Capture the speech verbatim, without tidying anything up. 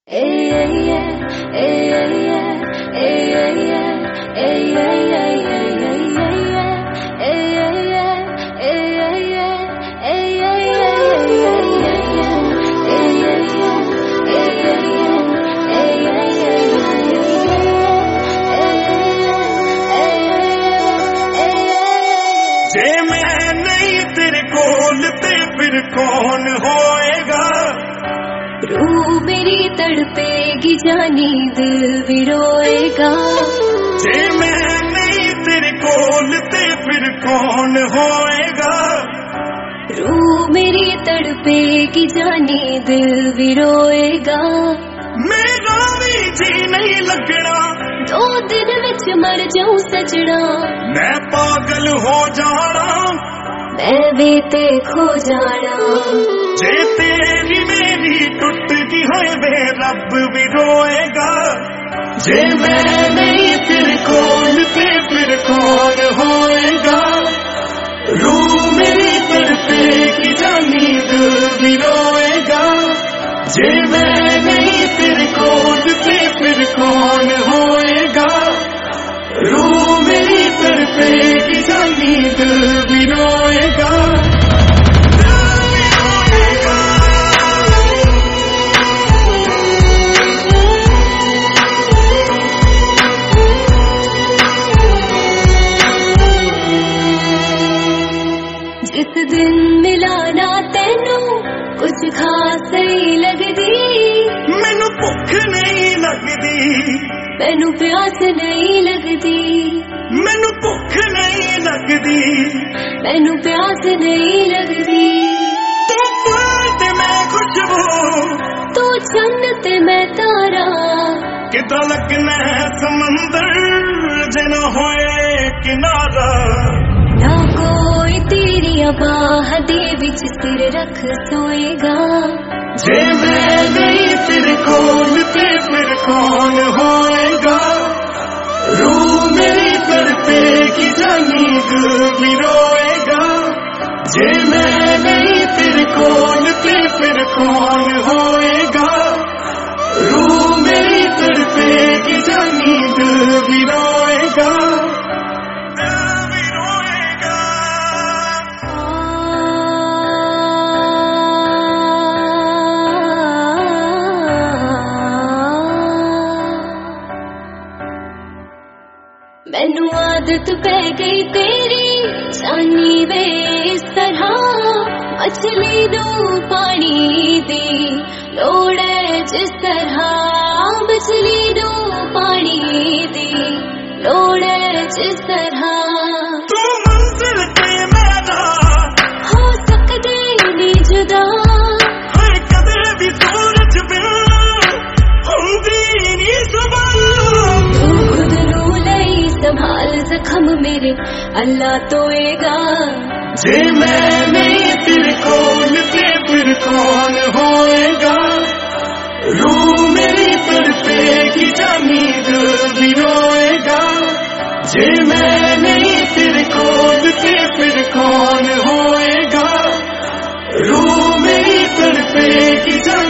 जे मैं नहीं तेरे कोल ते फिर कौन होएगा। रूह मेरी तड़पेगी जानी दिल भी रोएगा। जे मैं नहीं तेरे कोल ते फिर कौन होएगा। रूह मेरी तड़पेगी जानी दिल भी रोएगा। मेरा भी जी नहीं लगना दो दिन विच मर जाऊं सजना। मैं पागल हो जाना मैं भी ते खो जाना। जे तेरी मेरी टुट गई है वे रब भी रोएगा। जे मैं नहीं तेरे कोल ते फिर कौन होएगा। रूह मेरी तड़पेगी जानी दिल भी रोएगा। जे मैं नहीं तेरे कोल ते फिर कौन होएगा। रूह मेरी तड़पेगी जानी दिल भी रोएगा। जिस दिन मिला ना तेनू कुछ खास नहीं लगदी। मैनू भुख नहीं लगदी। मैनू प्यास नहीं लगदी। मैनू भुख नहीं लगदी। मैनू प्यास नहीं लगदी। तू फूल ते मैं खुशबू। तू चन्न ते मैं तारा। किदा लगना है समंदर जे ना होए किनारा। ना कोई तेरी बाह दे विच सिर रख सोएगा। जे मैं नहीं तेरे कोल ते फिर कौन होएगा। रूह मेरी तड़पेगी जानी दिल भी रोएगा। जे मैं नहीं तेरे कोल ते फिर कौन होएगा। रूह मेरी तड़पेगी जानी दिल भी रोएगा। मैनू आदत पै गई तेरी जानी वे इस तरह। मछली नू पानी दी लोड़ है जिस तरह। मछली नू पानी दी लोड़ है जिस तरह। तू मंजिल ते मेरा हो सकदे नहीं जुदा। हर कदे भी सूरज बिन हुंदी नी सुबह। तू खुद नू लई संभाल जख्म मेरे अल्लाह तोएगा। जे मैं नहीं तेरे कोल ते फिर कौन होएगा। रूह मेरी तड़पेगी जानी दिल भी रोएगा। जे मैं नहीं तेरे कोल ते फिर कौन होएगा। रूह मेरी तड़पेगी जानी